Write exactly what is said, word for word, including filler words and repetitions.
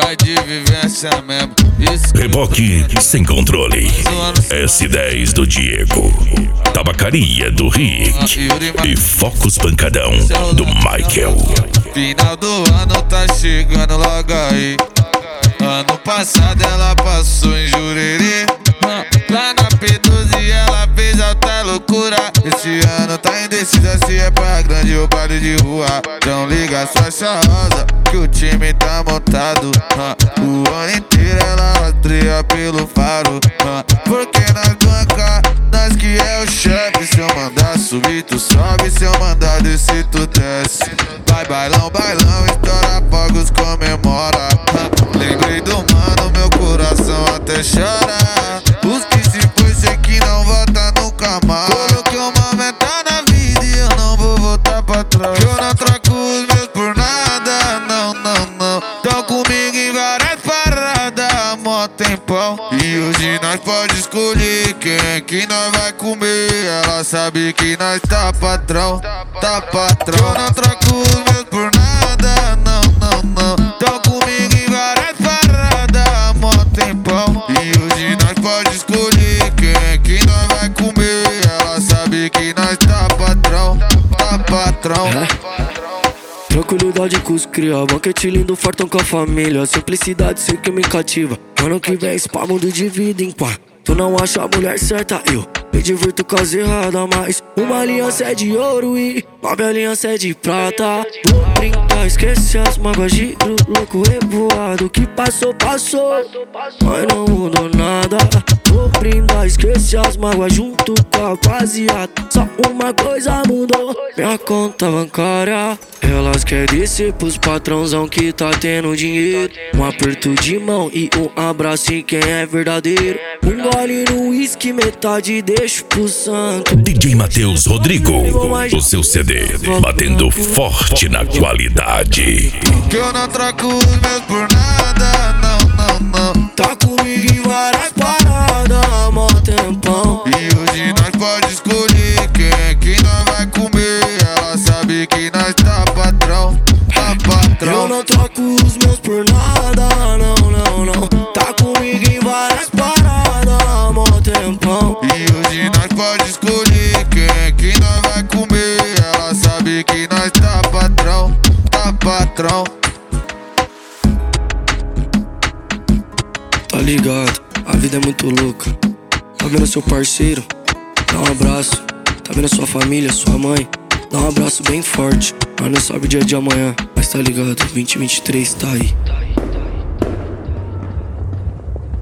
é de vivência mesmo. Isso. Reboque sem controle. S dez do Diego. Tabacaria do Rick. E Focus Pancadão do Michael. Final do ano tá chegando logo aí. Ano passado ela passou em Jurerê. Lá na P doze ela fez alta loucura. Esse ano tá indecisa se é pra grande ou baile de rua. Então liga sua charrosa que o time tá montado. O ano inteiro ela rastreia pelo faro. Porque nós banca, nós que é o chefe. Se eu mandar subir tu sobe, se eu mandar descer tu desce. Vai bailão, bailão, estoura fogos, comemora. Lembrei do mano, meu coração até chora. Os que se foi, sei que não volta nunca mais. Coloquei uma meta na vida e eu não vou voltar pra trás. Eu não troco os meus por nada, não, não, não. Tão comigo em várias paradas há mó tempão. E hoje nós pode escolher quem é que nós vai comer. Ela sabe que nós tá patrão, tá patrão. Eu não troco os meus por nada, não, não, não. Tão comigo em várias paradas há mó tempão. E hoje nós pode escolher quem é que nós vai comer. Ela sabe que nós tá patrão, tá patrão. É. Tranquilidade com os cria, banquete lindo, fartão com a família. Simplicidade sei que me cativa. Ano que vem esse pá mundo de vida em pá. Tu não acha a mulher certa, eu me divirto com as erradas. Mas uma aliança é de ouro e nove aliança é de prata. Vou brincar, esquece as mágoas, giro louco revoado. Que passou, passou, mas não mudou nada. Vou brindar, esquece as mágoas junto com a rapaziada. Só uma coisa mudou, minha conta bancária. Elas querem descer pros patrãozão que tá tendo dinheiro. Um aperto de mão e um abraço em quem é verdadeiro. Um gole no uísque, metade deixo pro santo. D J Matheus Rodrigo, o seu C D batendo forte na qualidade. Que eu não troco os meus por nada, não, não, não. Tá comigo em várias paradas há mó tempão. E hoje nós pode escolher quem é que nós vai comer. Ela sabe que nós tá patrão, tá patrão. Eu não troco os meus por nada, não, não, não. Tá comigo em várias paradas há mó tempão. E hoje nós pode escolher quem é que nós vai comer. Ela sabe que nós tá patrão, tá patrão. Tá ligado, a vida é muito louca. Tá vendo seu parceiro? Dá um abraço. Tá vendo sua família, sua mãe? Dá um abraço bem forte. Mas não sabe o dia de amanhã. Mas tá ligado, vinte e vinte e três tá aí.